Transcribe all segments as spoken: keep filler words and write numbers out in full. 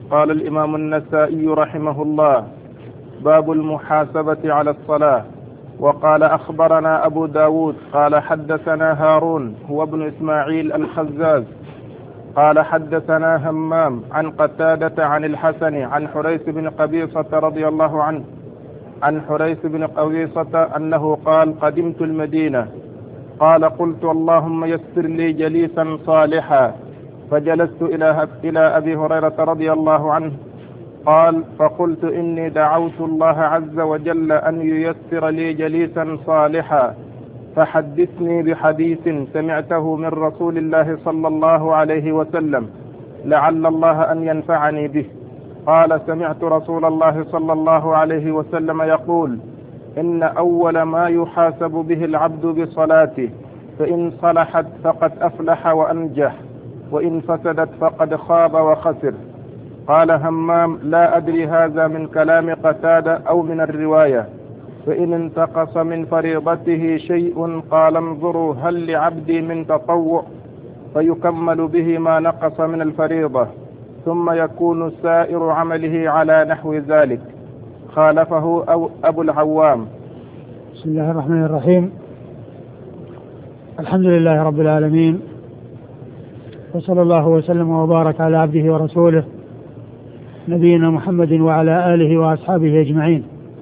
قال الإمام النسائي رحمه الله: باب المحاسبة على الصلاة. وقال أخبرنا أبو داود قال حدثنا هارون هو ابن إسماعيل الخزاز قال حدثنا همام عن قتادة عن الحسن عن حريث بن قبيصة رضي الله عنه عن حريث بن قبيصة أنه قال: قدمت المدينة، قال: قلت اللهم يسر لي جليسا صالحا، فجلست إلى إلى أبي هريرة رضي الله عنه قال: فقلت إني دعوت الله عز وجل أن ييسر لي جليسا صالحا، فحدثني بحديث سمعته من رسول الله صلى الله عليه وسلم لعل الله أن ينفعني به. قال: سمعت رسول الله صلى الله عليه وسلم يقول: إن أول ما يحاسب به العبد بصلاته، فإن صلحت فقد أفلح وأنجح، وإن فسدت فقد خاب وخسر. قال همام: لا أدري هذا من كلام قتادة أو من الرواية. فإن انتقص من فريضته شيء قال: انظروا هل لعبدي من تطوع، فيكمل به ما نقص من الفريضة، ثم يكون سائر عمله على نحو ذلك. خالفه أو أبو العوام. بسم الله الرحمن الرحيم. الحمد لله رب العالمين، وصلى الله وسلم وبارك على عبده ورسوله نبينا محمد وعلى آله وأصحابه أجمعين.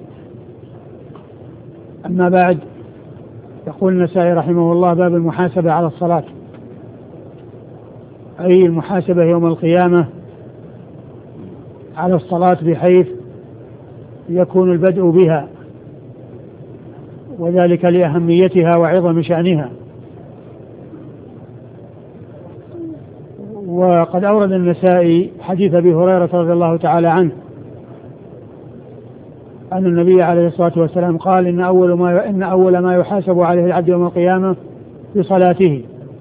أما بعد، يقول النسائي رحمه الله: باب المحاسبة على الصلاة، أي المحاسبة يوم القيامة على الصلاة، بحيث يكون البدء بها، وذلك لأهميتها وعظم شأنها. وقد أورد النسائي حديث أبي هريرة رضي الله تعالى عنه أن النبي عليه الصلاة والسلام قال: إن أول ما إن أول ما يحاسب عليه العبد يوم القيامة بصلاته.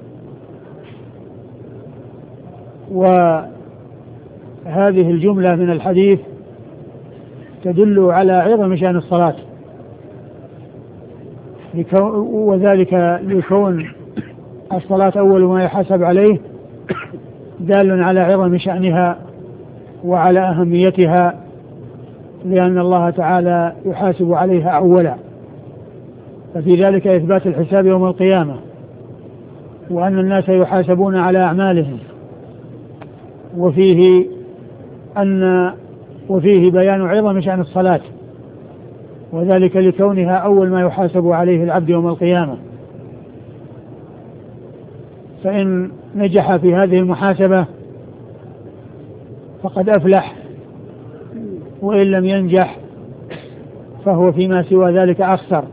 وهذه الجملة من الحديث تدل على عظم شأن الصلاة، وذلك لكون الصلاة أول ما يحاسب عليه دال على عظم شأنها وعلى أهميتها، لأن الله تعالى يحاسب عليها أولا، ففي ذلك إثبات الحساب يوم القيامة، وأن الناس يحاسبون على أعمالهم، وفيه أن وفيه بيان عظم شأن الصلاة، وذلك لكونها أول ما يحاسب عليه العبد يوم القيامة. فإن نجح في هذه المحاسبة فقد أفلح، وإن لم ينجح فهو فيما سوى ذلك أخسر.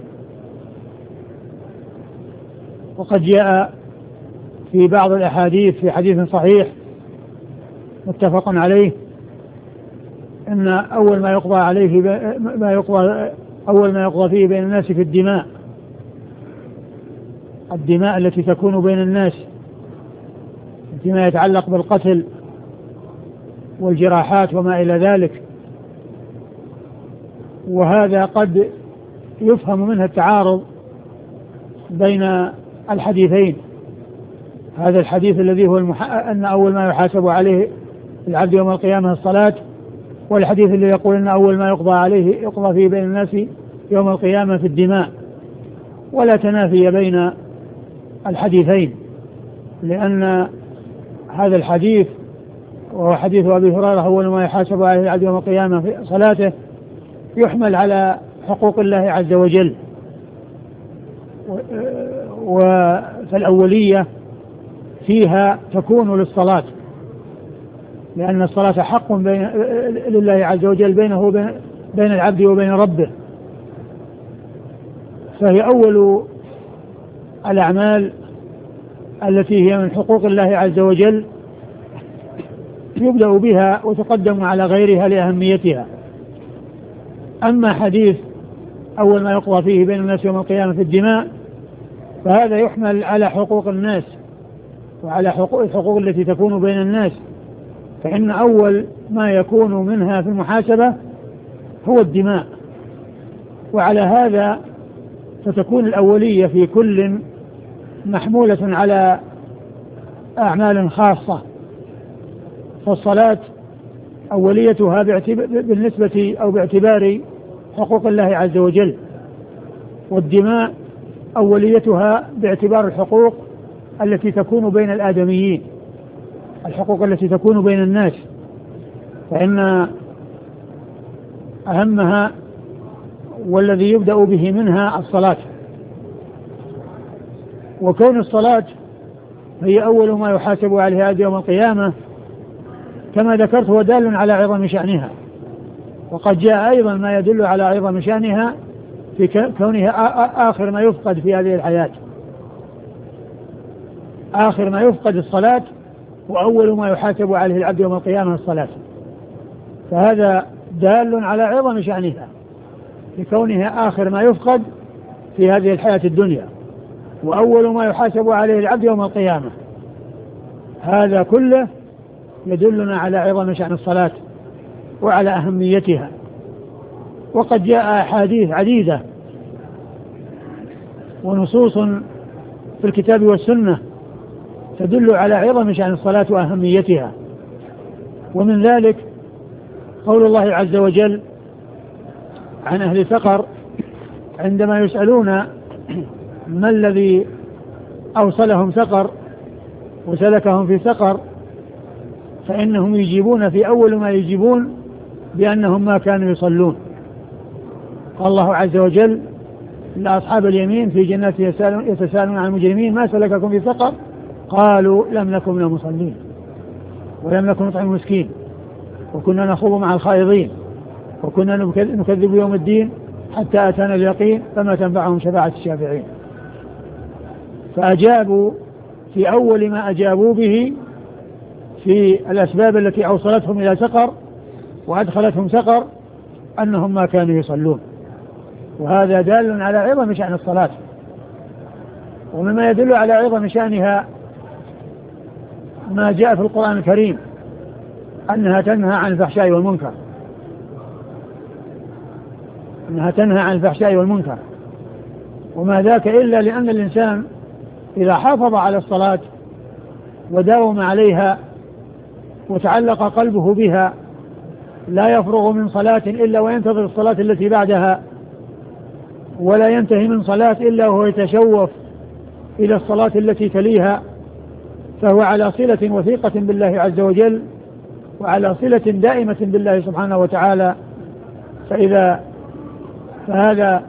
وقد جاء في بعض الأحاديث في حديث صحيح متفق عليه أن أول ما يقضى عليه ما يقضى أول ما يقضى فيه بين الناس في الدماء الدماء التي تكون بين الناس فيما يتعلق بالقتل والجراحات وما إلى ذلك. وهذا قد يفهم منها التعارض بين الحديثين، هذا الحديث الذي هو المح... أن أول ما يحاسب عليه العبد يوم القيامة الصلاة، والحديث الذي يقول أن أول ما يقضى عليه يقضى فيه بين الناس يوم القيامة في الدماء. ولا تنافي بين الحديثين، لأن هذا الحديث وهو حديث أبي هريرة أول ما يحاسب عليه العبد يوم القيامة في صلاته يحمل على حقوق الله عز وجل، فالأولية فيها تكون للصلاة، لأن الصلاة حق بين لله عز وجل بينه وبين بين العبد وبين ربه، فهي أول الأعمال التي هي من حقوق الله عز وجل يبدأ بها وتقدم على غيرها لأهميتها. أما حديث أول ما يقضى فيه بين الناس يوم القيامة في الدماء فهذا يحمل على حقوق الناس وعلى حقوق الحقوق التي تكون بين الناس، فإن أول ما يكون منها في المحاسبة هو الدماء، وعلى هذا فتكون الأولية في كل محمولة على أعمال خاصة. فالصلاة أوليتها بالنسبة أو باعتبار حقوق الله عز وجل، والدماء أوليتها باعتبار الحقوق التي تكون بين الآدميين، الحقوق التي تكون بين الناس، فإن أهمها والذي يبدأ به منها الصلاة. وكون الصلاة هي أول ما يحاسب عليه آدم يوم القيامة كما ذكرت هو دال على عظم شأنها، وقد جاء أيضا ما يدل على عظم شأنها في كونها آخر ما يفقد في هذه الحياة، آخر ما يفقد الصلاة، وأول ما يحاسب عليه العبد يوم القيامة الصلاة، فهذا دال على عظم شأنها لكونها آخر ما يفقد في هذه الحياة الدنيا، وأول ما يحاسب عليه العبد يوم القيامة. هذا كله يدلنا على عظم شأن الصلاة وعلى أهميتها. وقد جاء أحاديث عديدة ونصوص في الكتاب والسنة تدل على عظم شأن الصلاة وأهميتها، ومن ذلك قول الله عز وجل عن أهل سقر عندما يسألون ما الذي أوصلهم سقر وسلكهم في سقر، فإنهم يجيبون في أول ما يجيبون بأنهم ما كانوا يصلون. قال الله عز وجل لأصحاب اليمين في جنات يتساءلون عن المجرمين ما سلككم في سقر قالوا لم نكن من المصلين ولم نكن نطعم المسكين وكنا نخوض مع الخائضين وكنا نكذب يوم الدين حتى أتانا اليقين فما تنفعهم شفاعة الشافعين. فأجابوا في أول ما أجابوا به في الأسباب التي أوصلتهم إلى سقر وأدخلتهم سقر أنهم ما كانوا يصلون، وهذا دال على عظم شأن الصلاة. ومما يدل على عظم شأنها ما جاء في القرآن الكريم أنها تنهى عن الفحشاء والمنكر، أنها تنهى عن الفحشاء والمنكر، وما ذاك إلا لأن الإنسان إذا حافظ على الصلاة وداوم عليها وتعلق قلبه بها لا يفرغ من صلاة إلا وينتظر الصلاة التي بعدها، ولا ينتهي من صلاة إلا وهو يتشوف إلى الصلاة التي تليها، فهو على صلة وثيقة بالله عز وجل وعلى صلة دائمة بالله سبحانه وتعالى. فإذا فهذا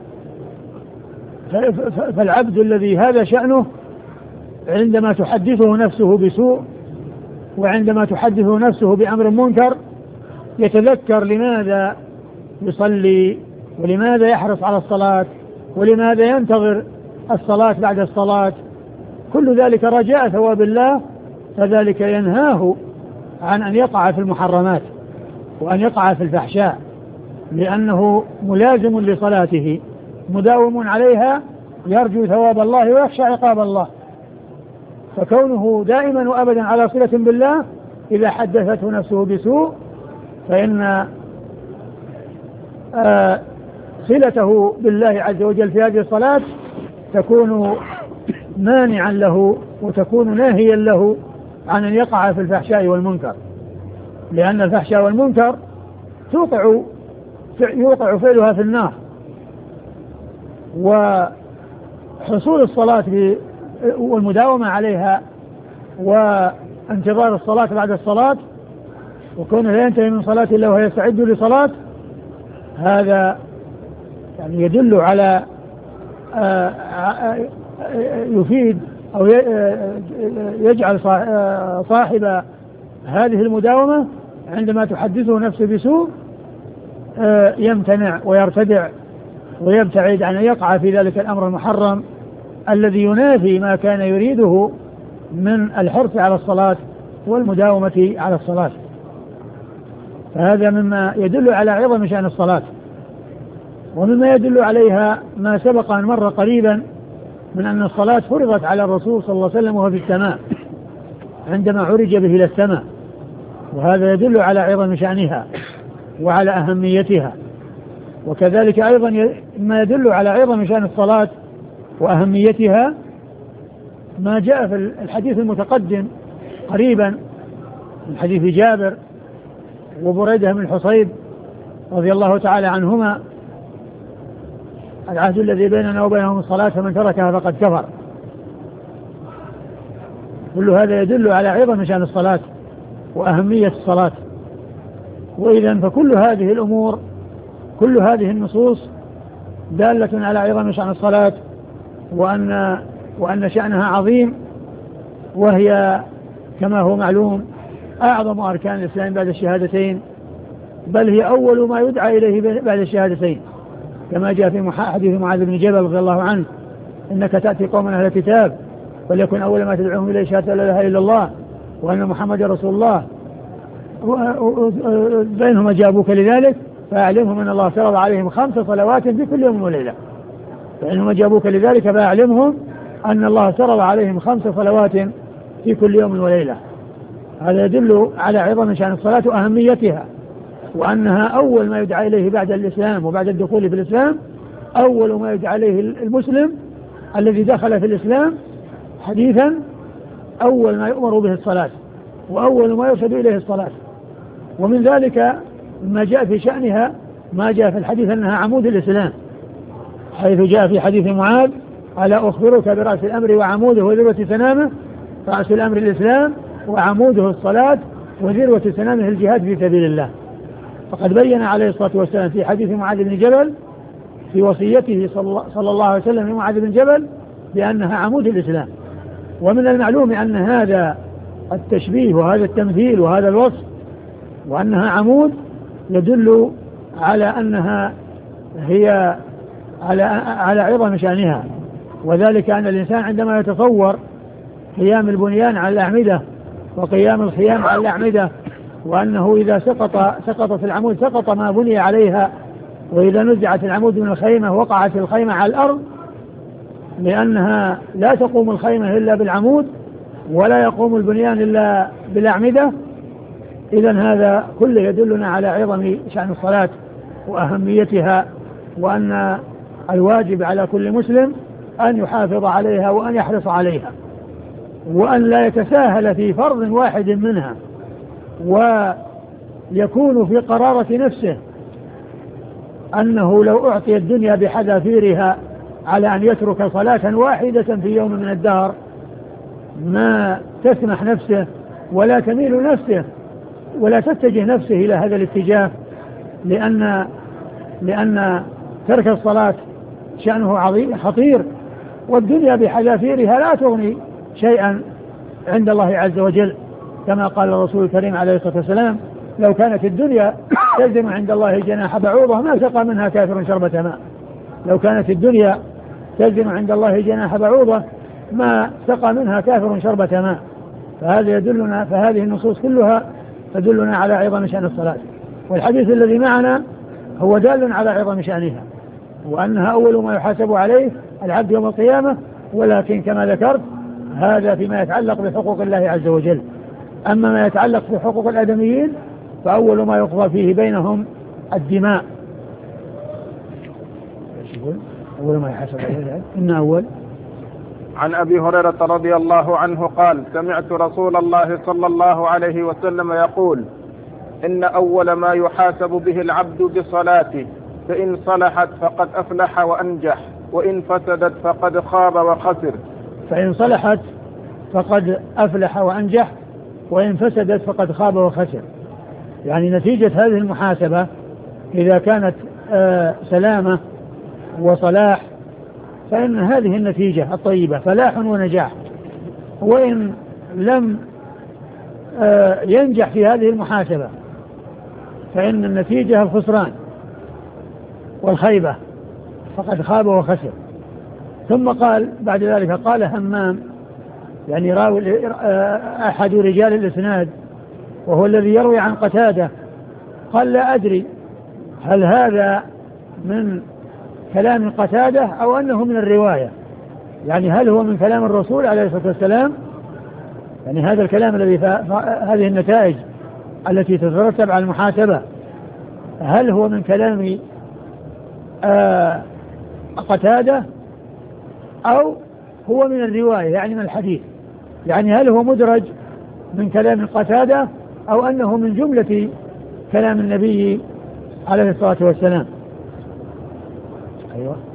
فالعبد الذي هذا شأنه عندما تحدثه نفسه بسوء وعندما تحدثه نفسه بأمر منكر يتذكر لماذا يصلي ولماذا يحرص على الصلاة ولماذا ينتظر الصلاة بعد الصلاة، كل ذلك رجاء ثواب الله، فذلك ينهاه عن أن يقع في المحرمات وأن يقع في الفحشاء، لأنه ملازم لصلاته مداوم عليها يرجو ثواب الله ويخشى عقاب الله. فكونه دائما وأبدا على صلة بالله إذا حدثته نفسه بسوء فإن آه صلته بالله عز وجل في هذه الصلاة تكون مانعا له وتكون ناهيا له عن أن يقع في الفحشاء والمنكر، لأن الفحشاء والمنكر توقع يوقع فعلها في النار، وحصول الصلاة والمداومة عليها وانتظار الصلاة بعد الصلاة وكونه لا ينتهي من صلاة إلا وهو يستعد لصلاة، هذا يعني يدل على يفيد أو يجعل صاحب هذه المداومة عندما تحدثه نفسه بسوء يمتنع ويرتدع ويبتعد عن أن يقع في ذلك الأمر المحرم الذي ينافي ما كان يريده من الحرص على الصلاة والمداومة على الصلاة. فهذا مما يدل على عظم شأن الصلاة. ومما يدل عليها ما سبق أن مر قريبا من أن الصلاة فرضت على الرسول صلى الله عليه وسلم وهو في السماء عندما عرج به إلى السماء، وهذا يدل على عظم شأنها وعلى أهميتها. وكذلك أيضا ما يدل على عظم شأن الصلاة وأهميتها ما جاء في الحديث المتقدم قريبا من حديث جابر وبريدة بن الحصيب رضي الله تعالى عنهما: العهد الذي بيننا وبينهم الصلاة فمن تركها فقد كفر. كل هذا يدل على عظم شأن الصلاة وأهمية الصلاة. وإذا فكل هذه الأمور كل هذه النصوص دالة على عظم شأن الصلاة وأن وأن شأنها عظيم، وهي كما هو معلوم أعظم أركان الإسلام بعد الشهادتين، بل هي أول ما يدعى إليه بعد الشهادتين، كما جاء في حديث معاذ بن جبل رضي الله عنه: إنك تأتي قوما أهل الكتاب وليكن أول ما تدعوهم إليه شهادة لا إله إلا الله وأن محمد رسول الله، بينهم أجابوك لذلك فأعلمهم أن الله فرض عليهم خمس صلوات في كل يوم وليلة. فإنهم أجابوك لذلك فأعلمهم أن الله فرض عليهم خمس صلوات في كل يوم وليلة. هذا يدل على عظم شأن الصلاة وأهميتها، وأنها أول ما يدعى إليه بعد الإسلام وبعد الدخول في الإسلام. أول ما يدعى إليه المسلم الذي دخل في الإسلام حديثا أول ما يؤمر به الصلاة، وأول ما يرشد إليه الصلاة. ومن ذلك ما جاء في شأنها ما جاء في الحديث أنها عمود الإسلام، حيث جاء في حديث معاذ: ألا أخبرك برأس الأمر وعموده وذروة سنامه؟ رأس الأمر الإسلام وعموده الصلاة وذروة سنامه الجهاد في سبيل الله. فقد بين عليه الصلاة والسلام في حديث معاذ بن جبل في وصيته صلى الله عليه وسلم لمعاذ بن جبل بأنها عمود الإسلام. ومن المعلوم أن هذا التشبيه وهذا التمثيل وهذا الوصف وأنها عمود يدل على أنها هي على على عظم شأنها، وذلك أن الإنسان عندما يتصور قيام البنيان على الأعمدة وقيام الخيام على الأعمدة، وأنه إذا سقط سقطت العمود سقط ما بني عليها، وإذا نزعت العمود من الخيمة وقعت الخيمة على الأرض، لأنها لا تقوم الخيمة إلا بالعمود ولا يقوم البنيان إلا بالأعمدة. إذن هذا كله يدلنا على عظم شأن الصلاة وأهميتها، وأن الواجب على كل مسلم أن يحافظ عليها وأن يحرص عليها، وأن لا يتساهل في فرض واحد منها، ويكون في قرارة نفسه أنه لو أعطي الدنيا بحذافيرها على أن يترك صلاة واحدة في يوم من الدهر ما تسمح نفسه ولا تميل نفسه ولا تتجه نفسه إلى هذا الاتجاه، لأن لأن ترك الصلاة شأنه عظيم خطير، والدنيا بحذافيرها لا تغني شيئا عند الله عز وجل، كما قال الرسول الكريم عليه الصلاة والسلام: لو كانت الدنيا تلزم عند الله جناح بعوضة ما سقى منها كافر شربة ماء. لو كانت الدنيا تلزم عند الله جناح بعوضة ما سقى منها كافر شربة ماء. فهذا يدلنا فهذه النصوص كلها تدلنا على عظم شأن الصلاة، والحديث الذي معنا هو دال على عظم شأنها، وأنها أول ما يحاسب عليه العبد يوم القيامة. ولكن كما ذكرت هذا فيما يتعلق بحقوق الله عز وجل. أما ما يتعلق بحقوق الآدميين فأول ما يقضى فيه بينهم الدماء. أول ما يحاسب عليه إن أول. عن أبي هريرة رضي الله عنه قال: سمعت رسول الله صلى الله عليه وسلم يقول: إن أول ما يحاسب به العبد بصلاته، فإن صلحت فقد أفلح وأنجح، وإن فسدت فقد خاب وخسر. فإن صلحت فقد أفلح وأنجح، وإن فسدت فقد خاب وخسر. يعني نتيجة هذه المحاسبة إذا كانت آه سلامة وصلاح فإن هذه النتيجة الطيبة فلاح ونجاح. وإن لم آه ينجح في هذه المحاسبة فإن النتيجة الخسران والخيبة، فقد خاب وخسر. ثم قال بعد ذلك: قال همام، يعني راوي أحد رجال الإسناد وهو الذي يروي عن قتادة، قال: لا أدري هل هذا من كلام قتادة أو أنه من الرواية، يعني هل هو من كلام الرسول عليه الصلاة والسلام، يعني هذا الكلام الذي هذه النتائج التي تترتب على المحاسبة هل هو من كلام آه قتادة أو هو من الرواية يعني من الحديث، يعني هل هو مدرج من كلام قتادة أو أنه من جملة كلام النبي عليه الصلاة والسلام. أيوة.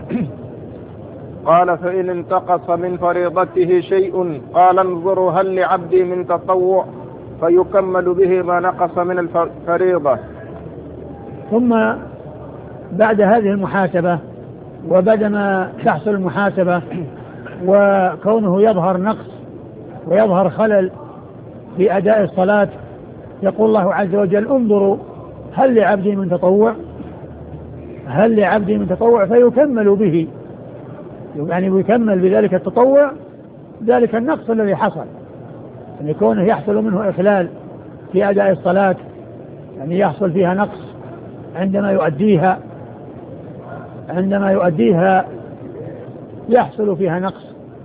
قال فإن انتقص من فريضته شيء قال انظروا هل لعبدي من تطوع فيكمل به ما نقص من الفريضة. ثم بعد هذه المحاسبة وبعدما تحصل المحاسبة وكونه يظهر نقص ويظهر خلل في أداء الصلاة يقول الله عز وجل انظروا هل لعبدي من تطوع هل لعبدي من تطوع فيكمل به، يعني يكمل بذلك التطوع ذلك النقص الذي حصل، أن يكون يحصل منه إخلال في أداء الصلاة، يعني يحصل فيها نقص عندما يؤديها عندما يؤديها يحصل فيها نقص.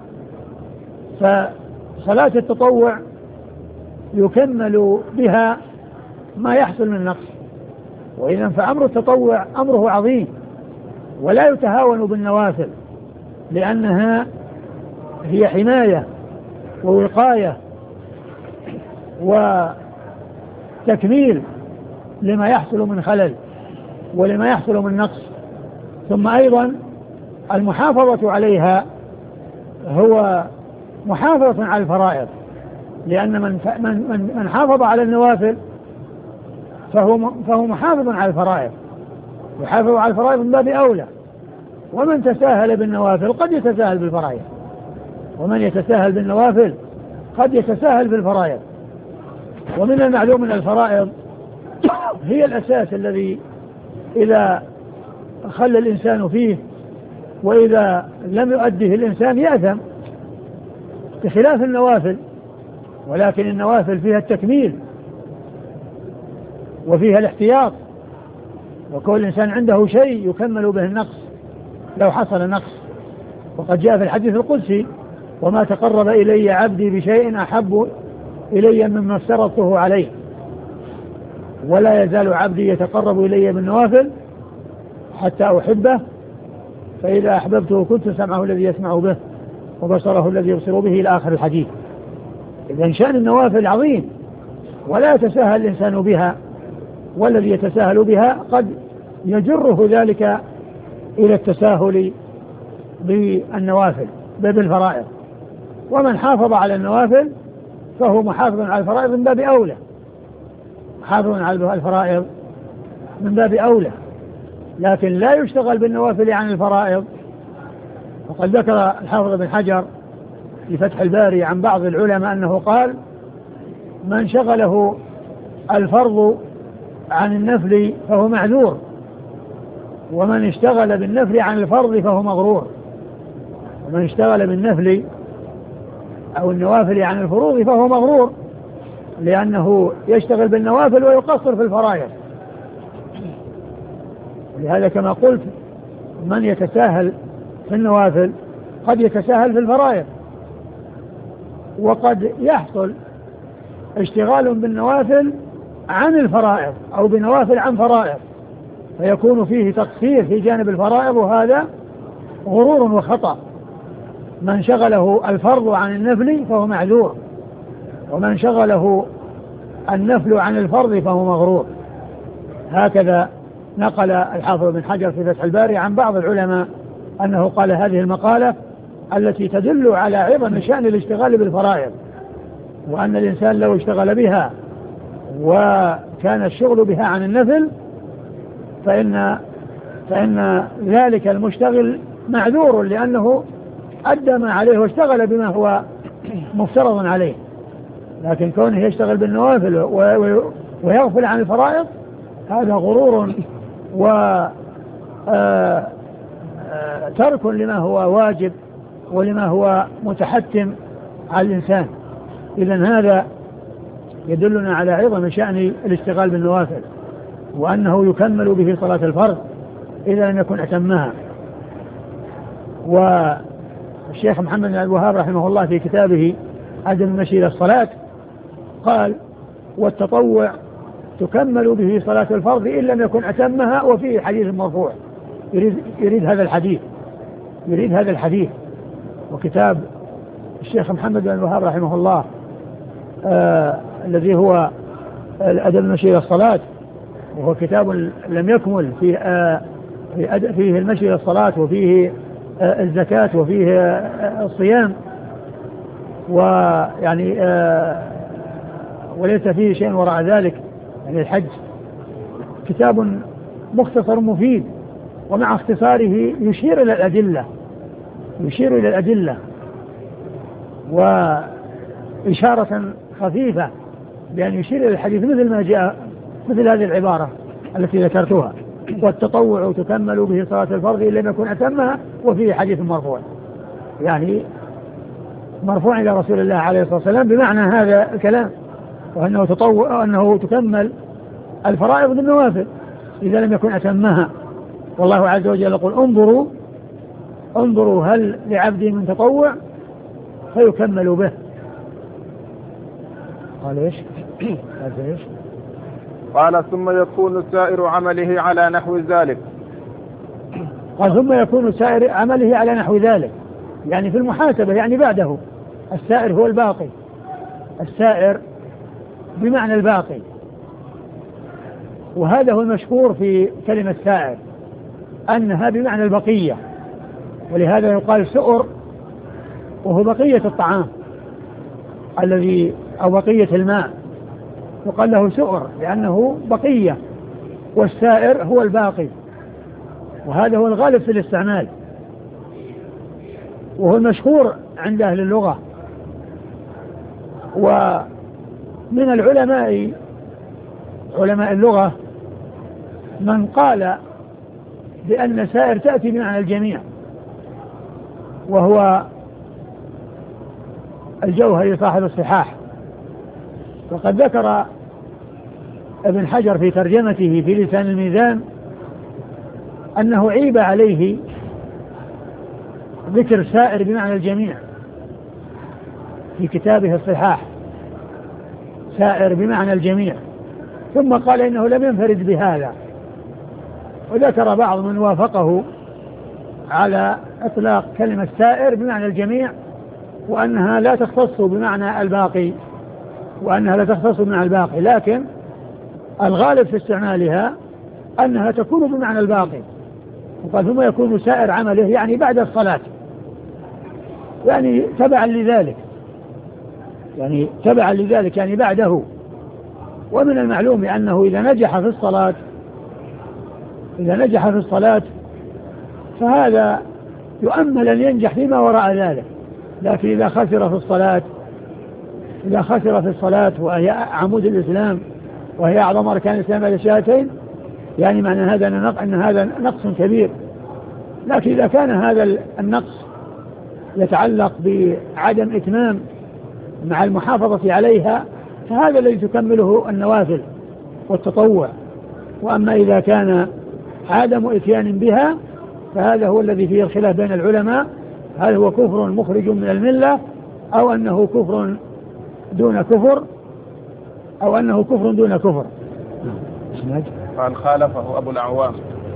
فصلاة التطوع يكمل بها ما يحصل من نقص، وإذا فأمر التطوع أمره عظيم ولا يتهاون بالنوافل، لأنها هي حماية ووقاية وتكميل لما يحصل من خلل ولما يحصل من نقص. ثم أيضا المحافظة عليها هو محافظة على الفرائض، لأن من من من حافظ على النوافل فهو فهو محافظ على الفرائض، يحافظ على الفرائض من باب أولى. ومن تساهل بالنوافل قد يتساهل بالفرائض، ومن يتساهل بالنوافل قد يتساهل بالفرائض. ومن المعلوم أن الفرائض هي الأساس الذي إذا خلى الإنسان فيه وإذا لم يؤديه الإنسان يأثم، بخلاف النوافل. ولكن النوافل فيها التكميل وفيها الاحتياط، وكل إنسان عنده شيء يكمل به النقص لو حصل نقص. وقد جاء في الحديث القدسي وما تقرب إلي عبدي بشيء أحب إلي مما افترضته عليه، ولا يزال عبدي يتقرب إلي بالنوافل حتى أحبه، فإذا أحببته كنت سمعه الذي يسمع به وبصره الذي يبصر به إلى آخر الحديث. إذن شأن النوافل عظيم ولا يتساهل الإنسان بها، والذي يتساهل بها قد يجره ذلك إلى التساهل بالنوافل بالفرائض. ومن حافظ على النوافل فهو محافظ على الفرائض من باب أولى، محافظ على الفرائض من باب أولى، لكن لا يشتغل بالنوافل عن الفرائض. وقد ذكر الحافظ بن حجر في فتح الباري عن بعض العلماء أنه قال من شغله الفرض عن النفل فهو معذور، ومن اشتغل بالنفل عن الفرض فهو مغرور. ومن اشتغل بالنفل أو النوافل عن الفروض فهو مغرور، لأنه يشتغل بالنوافل ويقصر في الفرائض. لهذا كما قلت من يتساهل في النوافل قد يتساهل في الفرائض، وقد يحصل اشتغال بالنوافل عن الفرائض أو بنوافل عن فرائض، فيكون فيه تقصير في جانب الفرائض، وهذا غرور وخطأ. من شغله الفرض عن النفل فهو معذور، ومن شغله النفل عن الفرض فهو مغرور. هكذا نقل الحافظ بن حجر في فتح الباري عن بعض العلماء أنه قال هذه المقالة التي تدل على عظم شأن الاشتغال بالفرائض، وأن الإنسان لو اشتغل بها وكان الشغل بها عن النفل فإن, فإن ذلك المشتغل معذور، لأنه أدى ما عليه واشتغل بما هو مفترض عليه. لكن كونه يشتغل بالنوافل ويغفل عن الفرائض هذا غرور وترك لما هو واجب ولما هو متحتم على الإنسان. إذن هذا يدلنا على عظم شأن الاشتغال بالنوافل، وأنه يكمل به صلاة الفرض إذا لم يكن أتمها. والشيخ محمد بن عبد الوهاب رحمه الله في كتابه عدم المشي إلى الصلاة قال والتطوع تكمل به صلاة الفرض إن لم يكن أتمها، وفيه حديث مرفوع يريد, يريد هذا الحديث يريد هذا الحديث وكتاب الشيخ محمد بن الوهاب رحمه الله آه الذي هو الأدب المشي إلى الصلاة وهو كتاب لم يكمل فيه آه فيه المشي إلى الصلاة وفيه آه الزكاة وفيه آه الصيام، ويعني آه وليس فيه شيء وراء ذلك يعني الحج. كتاب مختصر مفيد، ومع اختصاره يشير إلى الأدلة يشير إلى الأدلة وإشارة خفيفة بأن يشير إلى الحديث مثل ما جاء مثل هذه العبارة التي ذكرتها: والتطوع تكمل به صلاة الفرض إن لم يكن أتمها، وفيه حديث مرفوع يعني مرفوع إلى رسول الله عليه الصلاة والسلام بمعنى هذا الكلام، وأنه تطوع وأنه تكمل الفرائض بالنوافل إذا لم يكن أتمها. والله عز وجل يقول: انظروا انظروا هل لعبدي من تطوع فيكمل به. قال ايش؟ قال ايش؟ قال: ثم يكون سائر عمله على نحو ذلك. قال: ثم يكون سائر عمله على نحو ذلك، يعني في المحاسبة، يعني بعده. السائر هو الباقي، السائر بمعنى الباقي، وهذا هو المشهور في كلمة سائر أنها بمعنى البقية، ولهذا يقال سؤر وهو بقية الطعام الذي أو بقية الماء، يقال له سؤر لأنه بقية، والسائر هو الباقي، وهذا هو الغالب في الاستعمال، وهو المشهور عند أهل اللغة. ومن العلماء علماء اللغة من قال بأن سائر تأتي بمعنى الجميع، وهو الجوهري صاحب الصحاح. وقد ذكر ابن حجر في ترجمته في لسان الميزان أنه عيب عليه ذكر سائر بمعنى الجميع في كتابه الصحاح، سائر بمعنى الجميع، ثم قال إنه لم ينفرد بهذا. وذكر بعض من وافقه على إطلاق كلمة سائر بمعنى الجميع، وأنها لا تختص بمعنى الباقي وأنها لا تختص بمعنى الباقي لكن الغالب في استعمالها أنها تكون بمعنى الباقي. وقال: ثم يكون سائر عمله يعني بعد الصلاة، يعني تبعا لذلك يعني تبعا لذلك يعني بعده. ومن المعلوم أنه إذا نجح في الصلاة إذا نجح في الصلاة فهذا يؤمل أن ينجح فيما وراء ذلك، لكن إذا خسر في الصلاة إذا خسر في الصلاة وهي عمود الإسلام وهي أعظم أركان الإسلام بعد الشهادتين، يعني معنى هذا أن هذا نقص كبير. لكن إذا كان هذا النقص يتعلق بعدم إتمام مع المحافظة عليها فهذا الذي تكمله النوافل والتطوع. وأما إذا كان عدم إتيان بها فهذا هو الذي فيه الخلاف بين العلماء، هل هو كفر مخرج من الملة أو أنه كفر دون كفر أو أنه كفر دون كفر. قال: خالفه أبو الأعوام.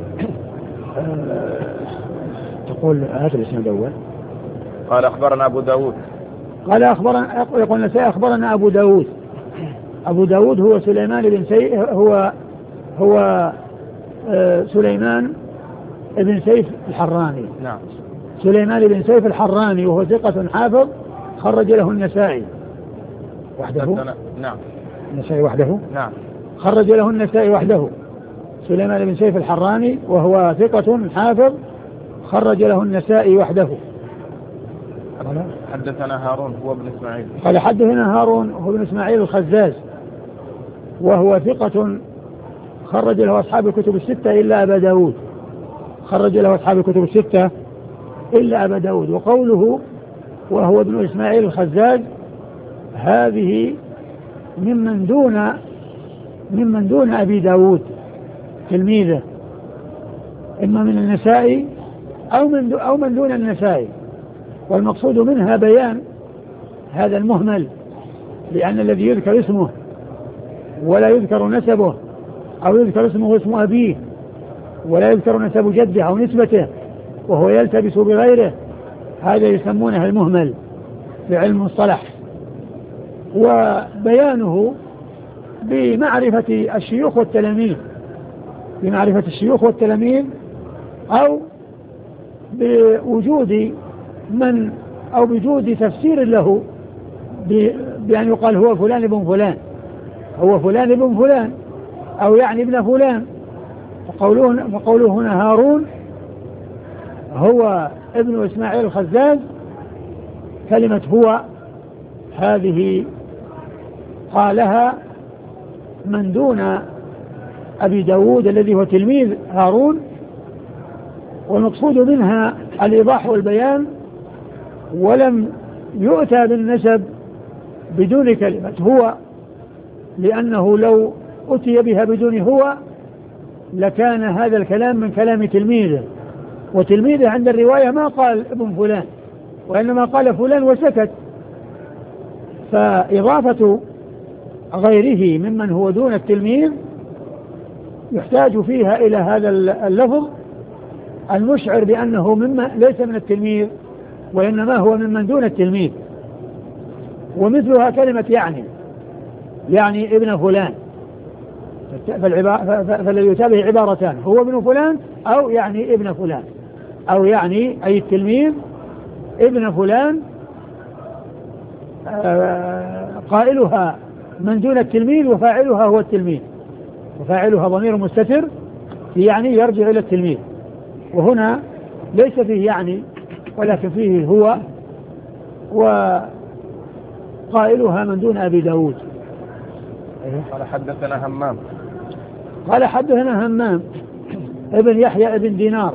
تقول هذا الاسم الأول. قال: أخبرنا أبو داود. قال أخبرنا يقول نسائي أخبرنا أبو داود. أبو داود هو سليمان بن سيف هو هو آه سليمان بن سيف الحراني. نعم. سليمان بن سيف الحراني وهو ثقة حافظ خرج له النسائي وحده. نعم. النسائي وحده. نعم. خرج له النسائي وحده. سليمان بن سيف الحراني وهو ثقة حافظ خرج له النسائي وحده. حدثنا هارون هو ابن إسماعيل. قال: حدثنا هارون هو ابن إسماعيل الخزاز وهو ثقة خرج له أصحاب الكتب الستة إلا أبا داود. خرج له أصحاب الكتب الستة إلا أبا داود. وقوله وهو ابن إسماعيل الخزاز هذه ممن دون ممن دون أبي داود تلميذه، إما من النسائي أو من أو من دون النسائي. والمقصود منها بيان هذا المهمل، لأن الذي يذكر اسمه ولا يذكر نسبه أو يذكر اسمه واسم أبيه ولا يذكر نسب جده أو نسبته وهو يلتبس بغيره هذا يسمونه المهمل في علم المصطلح. وبيانه بمعرفة الشيوخ والتلاميذ بمعرفة الشيوخ والتلاميذ، أو بوجود من أو بوجود تفسير له بأن يقال هو فلان ابن فلان، هو فلان ابن فلان، أو يعني ابن فلان. وقوله هنا هارون هو ابن إسماعيل الخزاز. كلمة هو هذه قالها من دون أبي داود الذي هو تلميذ هارون، والمقصود منها الإيضاح والبيان، ولم يؤتى بالنسب بدون كلمة هو، لأنه لو أتي بها بدون هو لكان هذا الكلام من كلام تلميذه، وتلميذه عند الرواية ما قال ابن فلان، وإنما قال فلان وسكت. فإضافة غيره ممن هو دون التلميذ يحتاج فيها إلى هذا اللفظ المشعر بأنه مما ليس من التلميذ، وإنما هو ممن دون التلميذ. ومثلها كلمة يعني، يعني ابن فلان، فالذي يتابع عبارتان، هو ابن فلان أو يعني ابن فلان، أو يعني أي التلميذ ابن فلان، قائلها من دون التلميذ وفاعلها هو التلميذ، وفاعلها ضمير مستتر يعني يرجع إلى التلميذ. وهنا ليس فيه يعني ولكن فيه هو، وقائلها من دون أبي داود. قال حدثنا همام قال حدثنا همام ابن يحيى ابن دينار،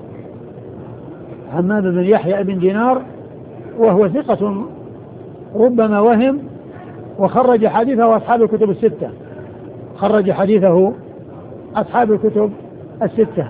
همام بن يحيى ابن دينار، وهو ثقة ربما وهم، وخرج حديثه أصحاب الكتب الستة، خرج حديثه أصحاب الكتب الستة.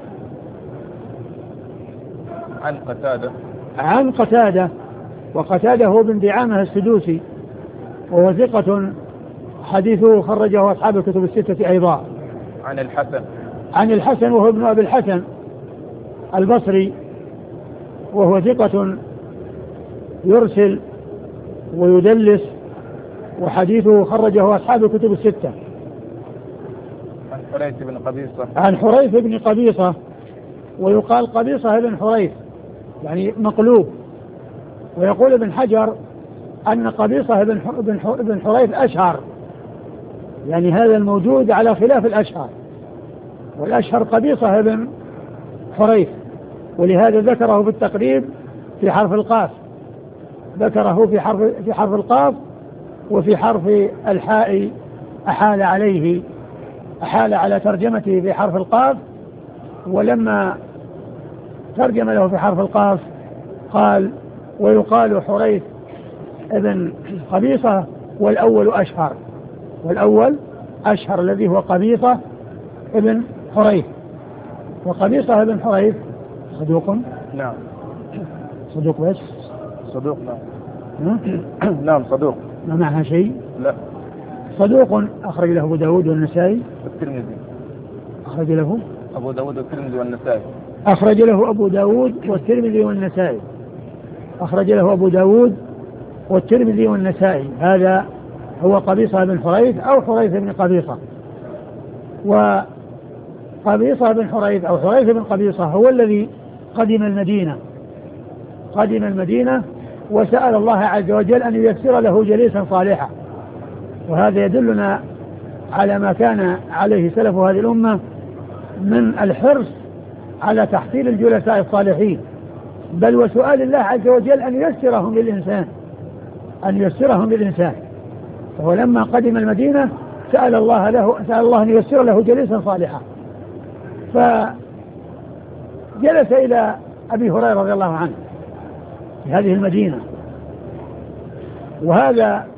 عن قتادة عن قتادة، وقتادة هو بن دعامة السدوسي، وهو ثقة حديثه خرجه أصحاب الكتب الستة أيضا. عن الحسن عن الحسن وهو ابن أبي الحسن البصري، وهو ثقة يرسل ويدلس، وحديثه خرجه أصحاب الكتب الستة. عن حريث بن قبيصة عن حريث بن قبيصة، ويقال قبيصة بن حريث يعني مقلوب. ويقول ابن حجر أن قبيصة بن حريث أشهر، يعني هذا الموجود على خلاف الأشهر، والأشهر قبيصة بن حريث، ولهذا ذكره في التقريب في حرف القاف، ذكره في حرف في حرف القاف، وفي حرف الحاء أحال عليه، أحال على ترجمته في حرف القاف، ولما ترجم له في حرف القاف قال ويقال حريث ابن قبيصة والأول أشهر، والأول أشهر الذي هو قبيصة ابن حريث. وقبيصة ابن حريث صدوق؟ نعم صدوق بس؟ صدوق نعم نعم صدوق، ما معها شيء؟ لا صدوق أخرج له أبو داود والنسائي والترمذي، أخرج له أبو داود والترمذي والنسائي، أخرج له أبو داود والترمذي والنسائي، أخرج له أبو داود والترمذي والنسائي. هذا هو قبيصة بن حريث أو حريث بن قبيصة. وقبيصة بن حريث أو حريث بن قبيصة هو الذي قدم المدينة، قدم المدينة وسأل الله عز وجل أن ييسر له جليسا صالحا، وهذا يدلنا على ما كان عليه سلف هذه الأمة من الحرص على تحصيل الجلساء الصالحين، بل وسؤال الله عز وجل أن ييسرهم للإنسان، أن ييسرهم للإنسان. فهو لما قدم المدينة سأل الله له سأل الله أن ييسر له جليسا صالحا، فجلس إلى أبي هريرة رضي الله عنه في هذه المدينة. وهذا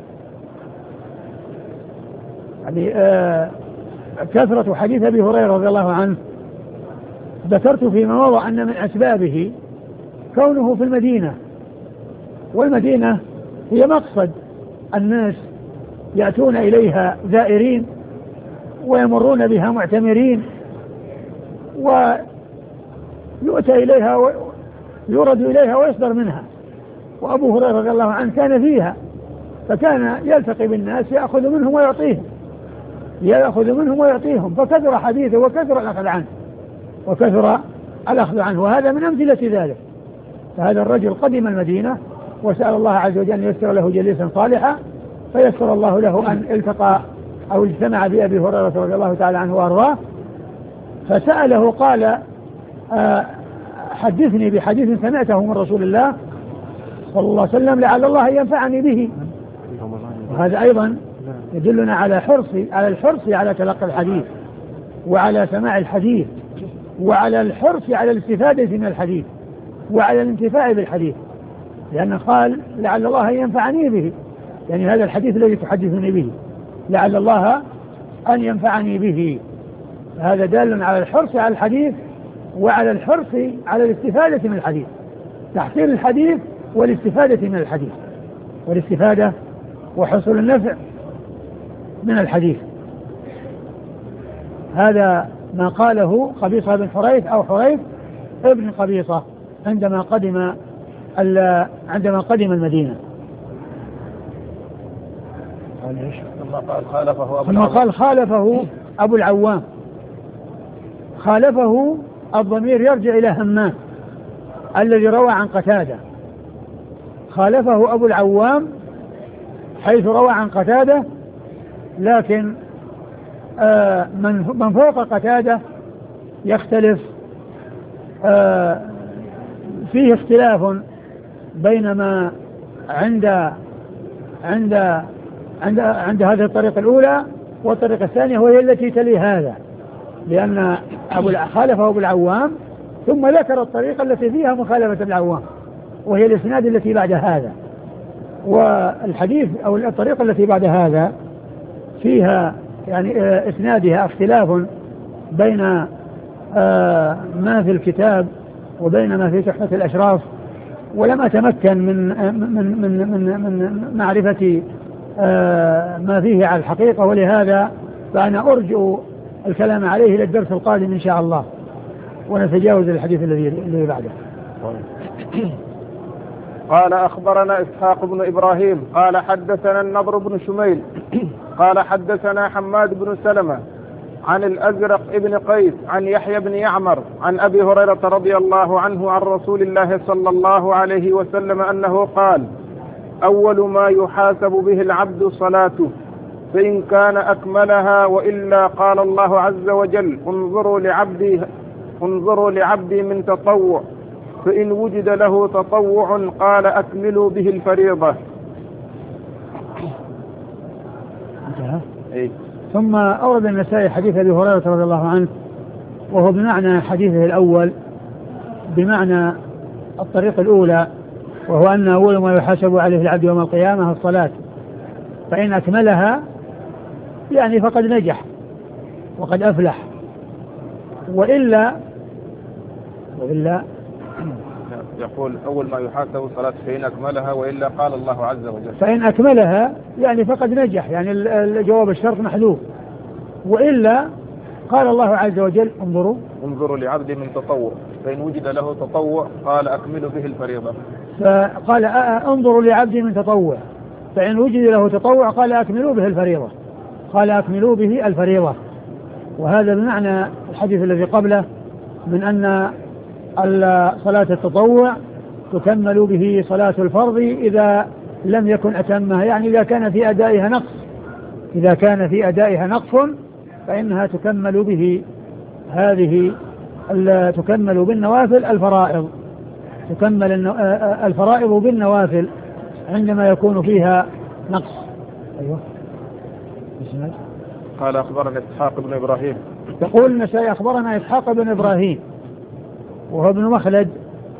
يعني آه كثرة حديث أبي هريرة رضي الله عنه ذكرت فيما مضى أن من أسبابه كونه في المدينة، والمدينة هي مقصد الناس يأتون إليها زائرين ويمرون بها معتمرين، ويؤتى إليها ويورد إليها ويصدر منها. وأبو هريرة رضي الله عنه كان فيها، فكان يلتقي بالناس يأخذ منهم ويعطيهم، يأخذ منهم ويعطيهم، فكثر حديثه وكثر الأخذ عنه وكثر الأخذ عنه، وهذا من أمثلة ذلك. فهذا الرجل قدم المدينة وسأل الله عز وجل أن ييسر له جليسا صالحا، فيسر الله له أن التقى أو اجتمع بأبي هريرة رضي الله تعالى عنه وأرضاه، فسأله قال آه حدثني بحديث سمعته من رسول الله صلى الله عليه وسلم لعل الله ينفعني به. وهذا أيضا يدلنا على حرص على الحرص على تلقي الحديث وعلى سماع الحديث وعلى الحرص على الاستفادة من الحديث وعلى الانتفاع بالحديث، لأنه قال لعل الله ينفعني به، يعني هذا الحديث الذي تحدثني به لعل الله أن ينفعني به. هذا دال على الحرص على الحديث وعلى الحرص على الاستفادة من الحديث، تحصيل الحديث والاستفادة من الحديث والاستفادة وحصول النفع من الحديث. هذا ما قاله قبيصة بن حريث أو حريث ابن قبيصة عندما قدم عندما قدم المدينة. ثم قال خالفه أبو العوام. خالفه الضمير يرجع إلى همام الذي روى عن قتادة. خالفه أبو العوام حيث روى عن قتادة، لكن آه من من فوق قتادة يختلف، آه فيه اختلاف بين ما عند عند عند عند هذه الطريقة الأولى والطريقة الثانية، وهي التي تلي هذا، لأن أبو خالفه أبو العوام ثم ذكر الطريقة التي فيها مخالفة العوام وهي الإسناد التي بعد هذا. والحديث أو الطريقة التي بعد هذا فيها يعني إسنادها اختلاف بين ما في الكتاب وبين ما في تحفة الأشراف، ولم أتمكن من من من من, من معرفة ما فيه على الحقيقة، ولهذا فأنا أرجو الكلام عليه للدرس القادم إن شاء الله، ونتجاوز الحديث الذي الذي بعده. قال أخبرنا إسحاق بن إبراهيم قال حدثنا النضر بن شميل قال حدثنا حماد بن سلمة عن الأزرق ابن قيس عن يحيى بن يعمر عن أبي هريرة رضي الله عنه عن رسول الله صلى الله عليه وسلم أنه قال: أول ما يحاسب به العبد صلاته، فإن كان أكملها وإلا قال الله عز وجل: انظروا لعبدي انظروا لعبدي من تطوع، فإن وجد له تطوع قال أكملوا به الفريضة. انتهى. إيه؟ ثم أورد النسائي حديث أبي هريرة رضي الله عنه، وهو بمعنى حديثه الأول، بمعنى الطريقة الأولى، وهو أن أول ما يحاسب عليه العبد يوم القيامة الصلاة، فإن أكملها يعني فقد نجح وقد أفلح، وإلا وإلا يقول أول ما يحاسب الصلاة فإن أكملها وإلا قال الله عز وجل. فإن أكملها يعني فقد نجح، يعني الجواب الشرط محذوف، وإلا قال الله عز وجل: انظروا انظروا لعبد من تطوع، فإن وجد له تطوع قال أكملوا به الفريضة. فقال انظروا لعبد من تطوع، فإن وجد له تطوع قال أكملوا به الفريضة قال أكملوا به الفريضة. وهذا بمعنى الحديث الذي قبله من أن صلاة التطوع تكمل به صلاة الفرض إذا لم يكن أتمها، يعني إذا كان في أدائها نقص إذا كان في أدائها نقص فإنها تكمل به هذه تكمل بالنوافل الفرائض تكمل الفرائض بالنوافل عندما يكون فيها نقص. أيوه. قال أخبرنا إسحاق بن إبراهيم. يقول النسائي أخبرنا إسحاق بن إبراهيم وهو ابن مخلد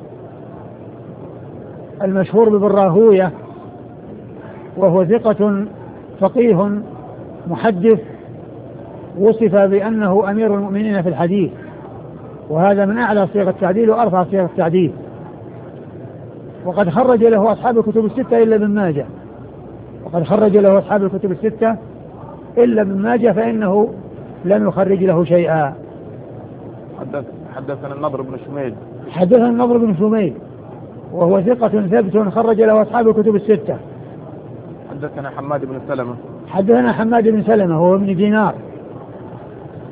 المشهور بابن راهوية، وهو ثقة فقيه محدث، وصف بأنه أمير المؤمنين في الحديث، وهذا من أعلى صيغ التعديل وأرفع صيغ التعديل، وقد خرج له أصحاب الكتب الستة إلا ابن ماجه وقد خرج له أصحاب الكتب الستة إلا ابن ماجه فإنه لم يخرج له شيئا. حدثنا النضر بن شميل حدثنا النضر بن شميل وهو ثقة ثبت خرج له أصحاب الكتب الستة. حدثنا حماد بن سلمة حدثنا حماد بن سلمة وهو ابن دينار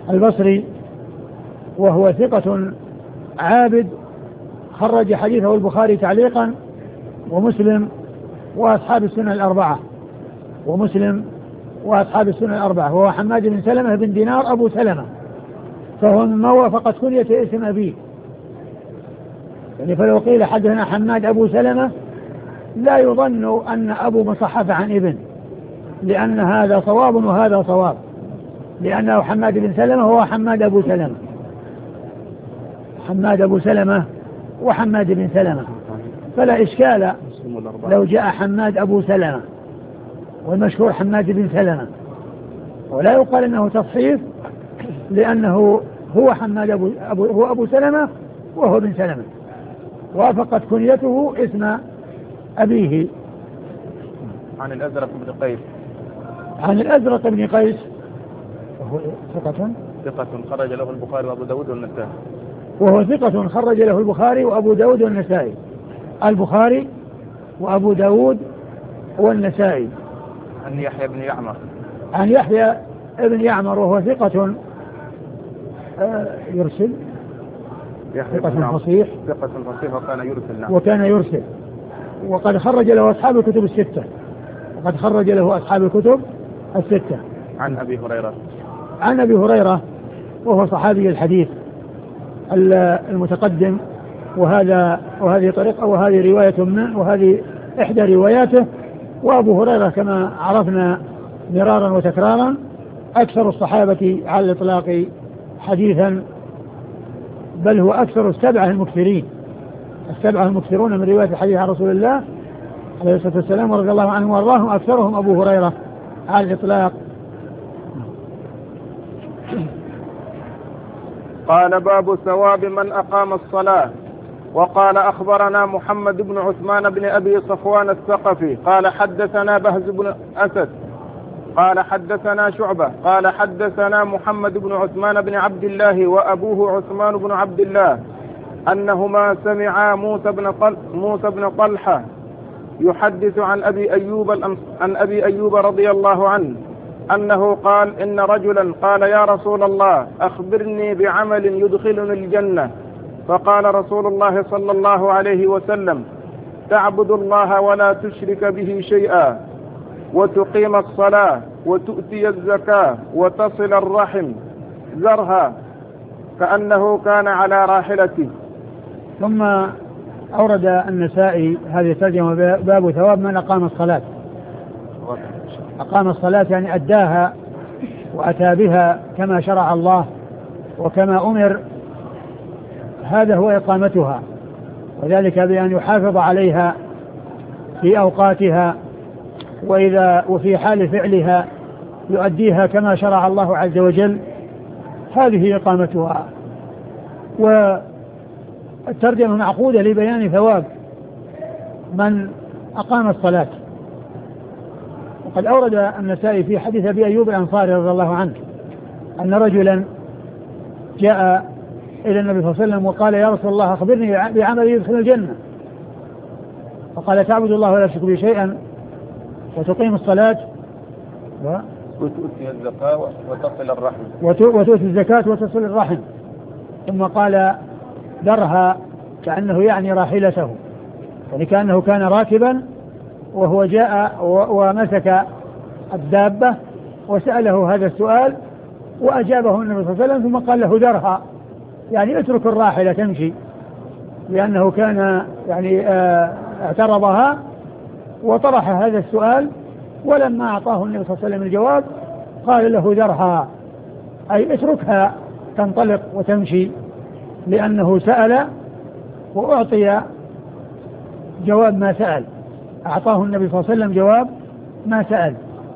البصري وهو ثقة عابد، خرج حديثه البخاري تعليقا ومسلم وأصحاب السنة الأربعة ومسلم وأصحاب السنة الأربعة وهو حماد بن سلمة بن دينار أبو سلمة، فهو مما وافقت كنية اسم أبيه. يعني فلو قيل حدثنا حماد أبو سلمة لا يظن أن أبو مصحف عن ابن، لأن هذا صواب وهذا صواب، لأنه حماد بن سلمة هو حماد أبو سلمة، حماد أبو سلمة وحماد بن سلمة، فلا إشكال لو جاء حماد أبو سلمة والمشهور حماد بن سلمة، ولا يقال أنه تصحيف لأنه هو حماد أبو, أبو, هو أبو سلمة وهو بن سلمة، وافقت كنيته اسم أبيه. عن الأزرق بن قيس عن الأزرق بن قيس وهو ثقة ثقة خرج له البخاري وأبو داود والنسائي وهو ثقة خرج له البخاري وأبو داود والنسائي البخاري وأبو داود والنسائي. عن يحيى بن يعمر عن يحيى بن يعمر وهو ثقة يرسل ثقة فصيح ثقة فصيح وكان يرسل نعم. وكان يرسل وقد خرج له أصحاب الكتب الستة وقد خرج له أصحاب الكتب الستة. عن أبي هريرة عن أبي هريرة وهو صحابي الحديث المتقدم، وهذا وهذه طريقة وهذه رواية منه وهذه إحدى رواياته. وأبو هريرة كما عرفنا مرارا وتكرارا أكثر الصحابة على الإطلاق حديثا، بل هو أكثر السبعة المكثرين السبعة المكثرون من رواية الحديث عن رسول الله عليه الصلاة والسلام ورضي الله عنهم وارضاهم، أكثرهم أبو هريرة على الإطلاق. قال باب ثواب من أقام الصلاة. وقال أخبرنا محمد بن عثمان بن أبي صفوان الثقفي قال حدثنا بهز بن أسد قال حدثنا شعبة قال حدثنا محمد بن عثمان بن عبد الله وأبوه عثمان بن عبد الله أنهما سمعا موسى بن طل... موسى بن طلحة يحدث عن أبي أيوب الأمس... عن أبي أيوب رضي الله عنه أنه قال إن رجلا قال يا رسول الله أخبرني بعمل يدخلني الجنة، فقال رسول الله صلى الله عليه وسلم تعبد الله ولا تشرك به شيئا وتقيم الصلاة وتؤتي الزكاة وتصل الرحم زرها كأنه كان على راحلته. ثم أورد النسائي هذه الترجمة باب ثواب من أقام الصلاة. أقام الصلاة يعني أداها وأتى بها كما شرع الله وكما أمر، هذا هو إقامتها، وذلك بأن يحافظ عليها في أوقاتها، وإذا وفي حال فعلها يؤديها كما شرع الله عز وجل، هذه إقامتها. والترجمة معقودة لبيان ثواب من أقام الصلاة. وقد أورد النسائي في حديث أبي أيوب الأنصاري رضي الله عنه أن رجلا جاء إلى النبي صلى الله عليه وسلم وقال يا رسول الله أخبرني بعمل يدخل الجنة، فقال تعبد الله ولا تشرك به شيئا وتقيم الصلاة و... وتؤتي الزكاة وتصل الرحم وتؤتي الزكاة وتصل الرحم. ثم قال درها، كأنه يعني راحلته، يعني كأنه كان راكبا وهو جاء ومسك الدابة وسأله هذا السؤال وأجابه النبي صلى الله عليه وسلم، ثم قال له درها، يعني اترك الراحلة تمشي، لأنه كان يعني اعترضها وطرح هذا السؤال، ولما أعطاه النبي صلى الله عليه وسلم الجواب قال له درها، أي اتركها تنطلق وتمشي، لأنه سأل وأعطي جواب ما سأل، أعطاه النبي صلى الله عليه وسلم جواب ما سأل.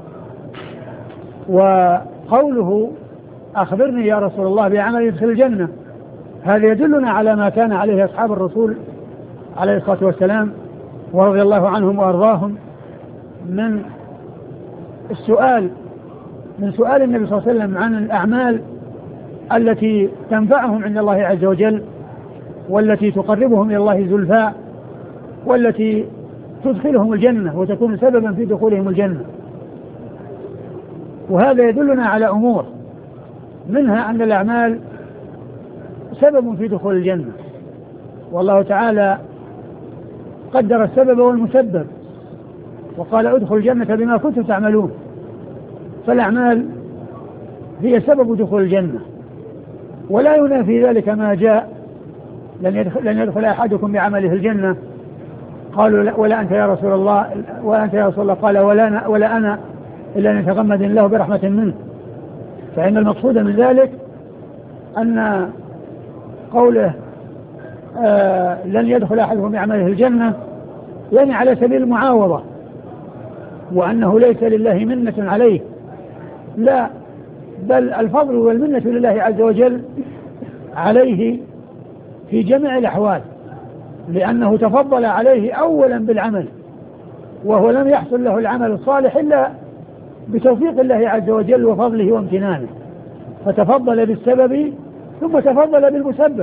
وقوله أخبرني يا رسول الله بعمل يدخل الجنة، هذا يدلنا على ما كان عليه أصحاب الرسول عليه الصلاة والسلام ورضي الله عنهم وأرضاهم من السؤال من سؤال النبي صلى الله عليه وسلم عن الأعمال التي تنفعهم عند الله عز وجل، والتي تقربهم إلى الله زلفاء، والتي تدخلهم الجنة وتكون سببا في دخولهم الجنة. وهذا يدلنا على أمور، منها أن الأعمال سبب في دخول الجنة، والله تعالى قدر السبب والمسبب وقال ادخل الجنة بما كنتم تعملون، فالأعمال هي سبب دخول الجنة، ولا ينافي ذلك ما جاء لن يدخل, لن يدخل أحدكم بعمله الجنة. قالوا ولا أنت يا رسول الله ولا أنت يا رسول الله قال ولا, ولا أنا إلا أن يتغمد الله برحمة منه. فإن المقصود من ذلك أن قوله آه لن يدخل أحدكم بعمله الجنة يعني على سبيل المعاوضة، وأنه ليس لله منة عليه، لا، بل الفضل والمنة لله عز وجل عليه في جميع الأحوال، لأنه تفضل عليه أولا بالعمل، وهو لم يحصل له العمل الصالح إلا بتوفيق الله عز وجل وفضله وامتنانه، فتفضل بالسبب ثم تفضل بالمسبب.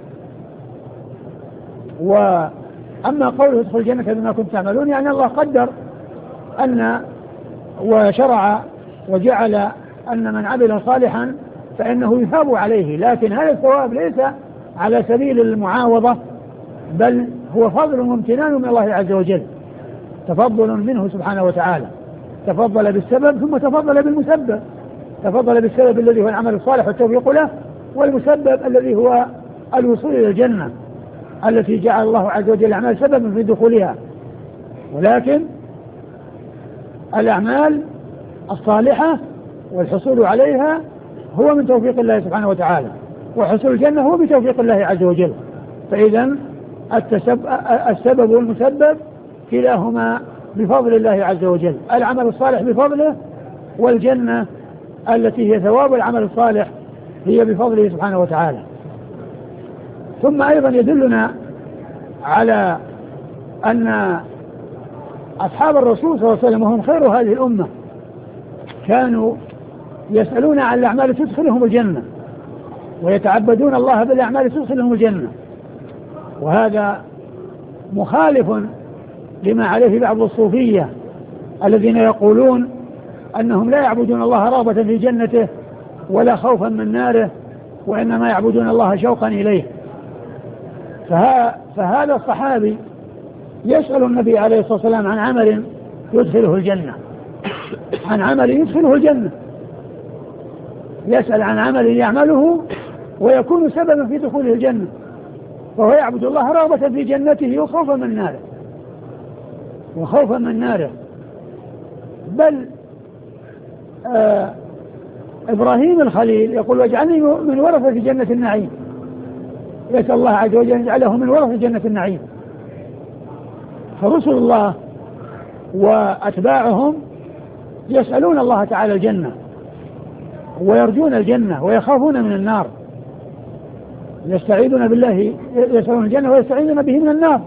وأما قوله ادخل الجنة بما كنتم تعملون يعني الله قدر أن وشرع وجعل أن من عمل صالحا فإنه يثاب عليه، لكن هذا الثواب ليس على سبيل المعاوضة، بل هو فضل وامتنان من الله عز وجل، تفضل منه سبحانه وتعالى، تفضل بالسبب ثم تفضل بالمسبب، تفضل بالسبب الذي هو العمل الصالح والتوفيق له، والمسبب الذي هو الوصول إلى الجنة التي جعل الله عز وجل الأعمال سببا في دخولها. ولكن الأعمال الصالحة والحصول عليها هو من توفيق الله سبحانه وتعالى، وحصول الجنة هو بتوفيق الله عز وجل. فإذا السبب والمسبب كلاهما بفضل الله عز وجل، العمل الصالح بفضله، والجنة التي هي ثواب العمل الصالح هي بفضله سبحانه وتعالى. ثم أيضا يدلنا على أن أصحاب الرسول صلى الله عليه وسلم وهم خير هذه الأمة كانوا يسألون عن الأعمال تدخلهم الجنة، ويتعبدون الله بالأعمال تدخلهم الجنة، وهذا مخالف لما عليه بعض الصوفية الذين يقولون أنهم لا يعبدون الله رغبة في جنته ولا خوفا من ناره، وإنما يعبدون الله شوقا إليه. فها فهذا الصحابي يسأل النبي عليه الصلاة والسلام عن عمل يدخله الجنة، عن عمل يدخله الجنة، يسأل عن عمل يعمله ويكون سببا في دخوله الجنة، فهو يعبد الله رغبة في جنته وخوفا من ناره وخوفا من ناره بل آه إبراهيم الخليل يقول واجعلني من ورثة جنة النعيم، يسأل الله عز وجل يجعله من ورثة جنة النعيم. فرسل الله وأتباعهم يسألون الله تعالى الجنة ويرجون الجنة ويخافون من النار، يستعيذون بالله، يسألون الجنة ويستعيذون به من النار.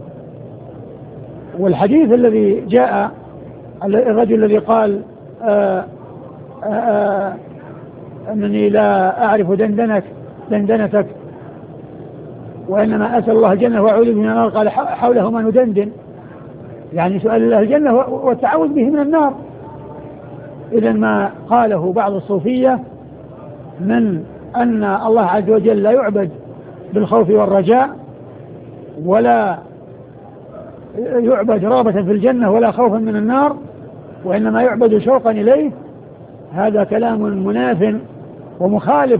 والحديث الذي جاء الرجل الذي قال آآ آآ أنني لا أعرف دندنك دندنتك وإنما أسأل الله الجنة وأعوذ به من النار، قال حوله ما ندندن، يعني سؤال الله الجنة والتعوذ به من النار. إذا ما قاله بعض الصوفية من أن الله عز وجل لا يعبد بالخوف والرجاء ولا يعبد رغبة في الجنة ولا خوفا من النار، وإنما يعبد شوقا إليه، هذا كلام مناف ومخالف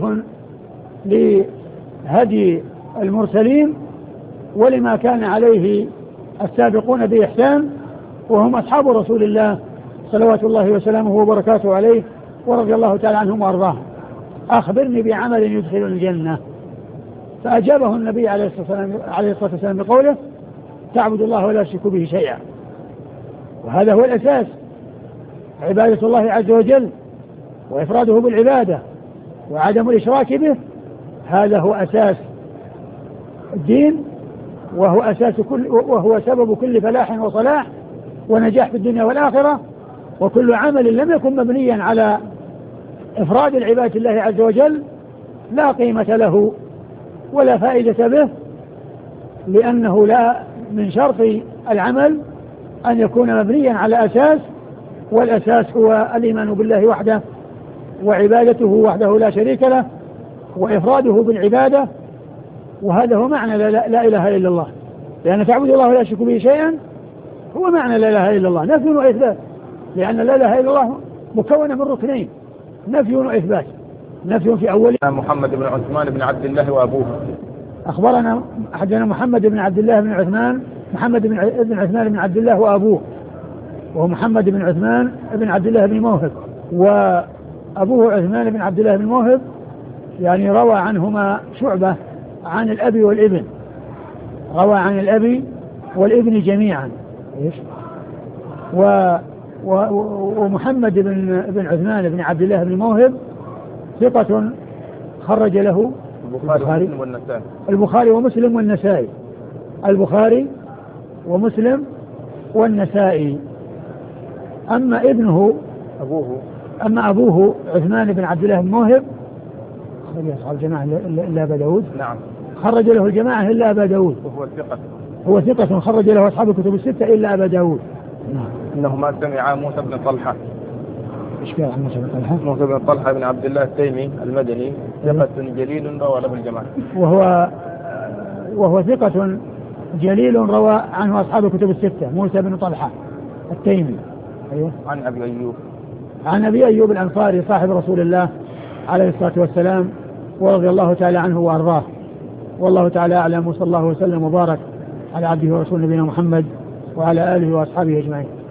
لهدي المرسلين ولما كان عليه السابقون بإحسان وهم أصحاب رسول الله صلوات الله وسلامه وبركاته عليه ورضي الله تعالى عنهم وأرضاهم. أخبرني بعمل يدخل الجنة، فأجابه النبي عليه الصلاة والسلام بقوله تعبد الله ولا تشرك به شيئا، وهذا هو الأساس، عبادة الله عز وجل وإفراده بالعبادة وعدم الإشراك به، هذا هو أساس الدين، وهو أساس كل وهو سبب كل فلاح وصلاح ونجاح في الدنيا والآخرة. وكل عمل لم يكن مبنيا على إفراد العبادة الله عز وجل لا قيمة له ولا فائدة به، لأنه لا من شرط العمل أن يكون مبنيا على أساس، والأساس هو الإيمان بالله وحده وعبادته وحده لا شريك له وإفراده بالعبادة، وهذا هو معنى لا, لا, لا إله إلا الله، لأن تعبد الله ولا تشرك به شيئا هو معنى لا إله إلا الله، نفي وإثبات، لأن لا إله إلا الله مكونة من ركنين، نفي وإثبات. نفي في أول محمد بن عثمان بن عبد الله وأبوه. أخبرنا حدثنا محمد بن عبد الله بن عثمان محمد بن عثمان بن عبد الله وأبوه، وهو محمد بن عثمان بن عبد الله بن موهب، وأبوه عثمان بن عبد الله بن موهب، يعني روى عنهما شعبة عن الأب والابن، روى عن الأب والابن جميعا. إيش؟ و ومحمد بن بن عثمان بن عبد الله بن موهب ثقة خرج له البخاري ومسلم والنسائي. البخاري ومسلم والنسائي البخاري ومسلم والنسائي. أما ابنه أبوه أما أبوه عثمان بن عبد الله بن موهب خرج أصحاب الجماعة إلا أبا داود. نعم. خرج له الجماعة إلا أبا داود. وهو ثقة. هو ثقة خرج له أصحاب الكتب الستة إلا أبا داود. نعم. إنه ما سمع موسى بن طلحة. إيش قال عن موسى بن طلحة؟ موسى بن طلحة بن عبد الله التيمي المدني ثقة جليل روى له الجماعة. وهو وهو ثقة جليل روى عنه أصحاب الكتب الستة. موسى بن طلحة التيمي. أيوه. عن أبي أيوب. عن أبي أيوب الأنصاري صاحب رسول الله عليه الصلاة والسلام ورضي الله تعالى عنه وأرضاه. والله تعالى أعلم، وصلى الله وسلم وبارك على عبده ورسوله نبينا محمد وعلى آله وأصحابه أجمعين.